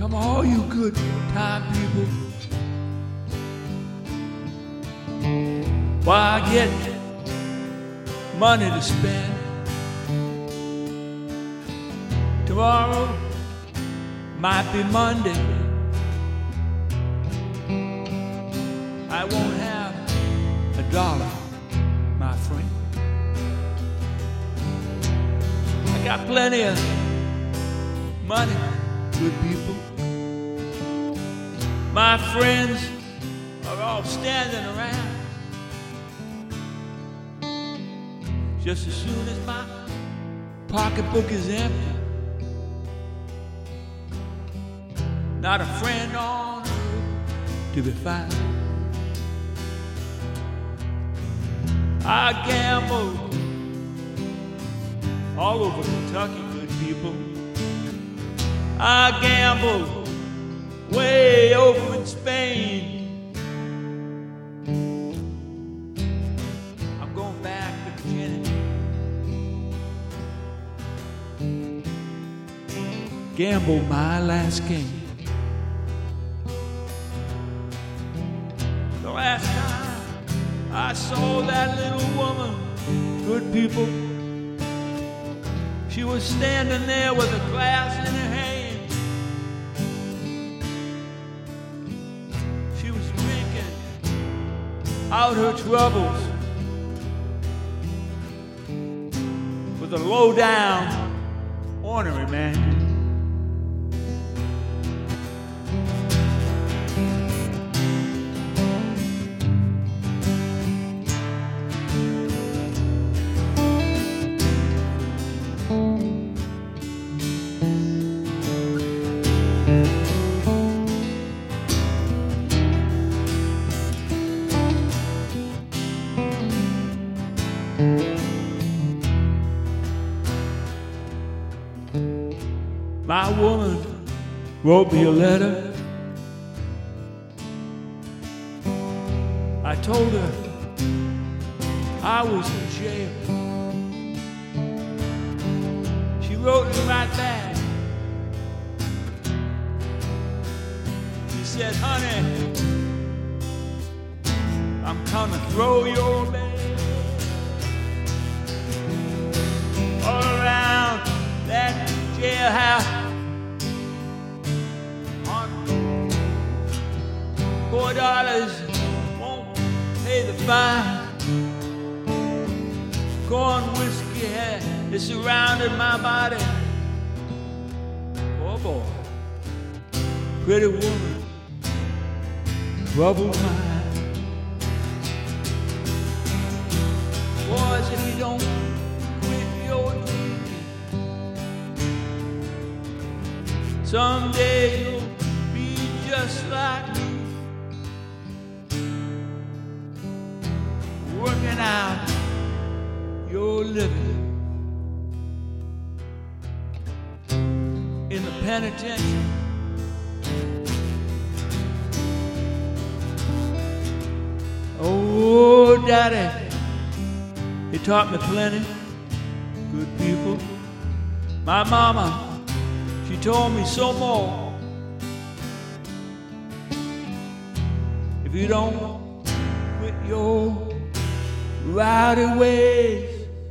Come on, all you good time people. Why I get money to spend. Tomorrow might be Monday. I won't have $1, my friend. I got plenty of money, good people. My friends are all standing around. Just as soon as my pocketbook is empty, not a friend on earth to be found. I gamble all over Kentucky, good people. I gamble way over in Spain. I'm going back to Virginia. Gamble my last game. The last time I saw that little woman, good people, she was standing there with a glass in her hand. She was drinking out her troubles with a low-down, ornery man. My woman wrote me a letter. I told her I was in jail. She wrote me right back. She said, honey, I'm coming to throw your bed all around that jailhouse. $4 won't pay the fine. Corn whiskey has surrounded my body. Oh boy, pretty woman, troubled mind. Boys, if you don't quit your drinking, someday you'll be just like me. Working out your living in the penitentiary. Oh, Daddy, he taught me plenty, good people. My mama, she told me so more. If you don't quit your rowdy ways,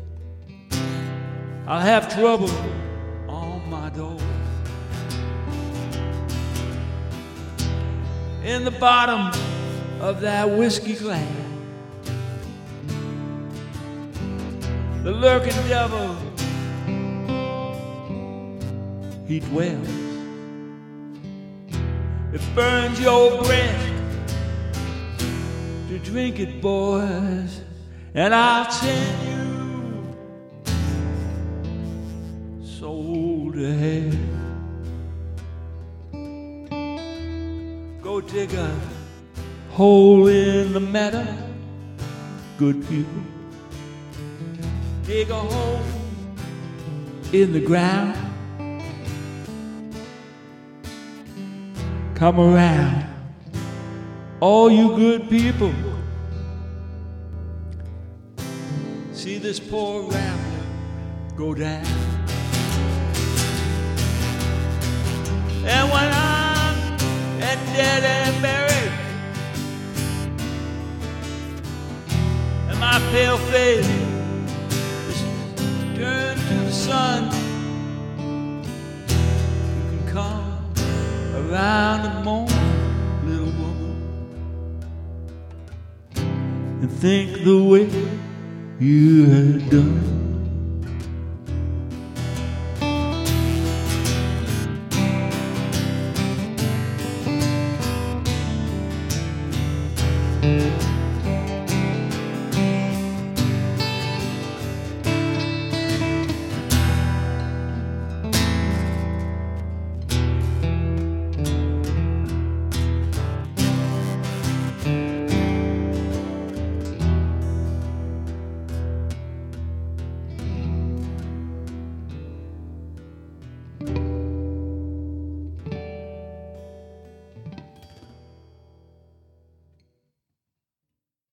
I'll have trouble on my door. In the bottom of that whiskey glass, the lurking devil, he dwells. It burns your breath to drink it, boys, and I'll send you soul to hell. Go dig a hole in the meadow, good people. Dig a hole in the ground. Come around, all you good people. See this poor rambler go down. And when I dead and buried, and my pale face is turned to the sun. You can come around and moan, little woman, and think the way you had done.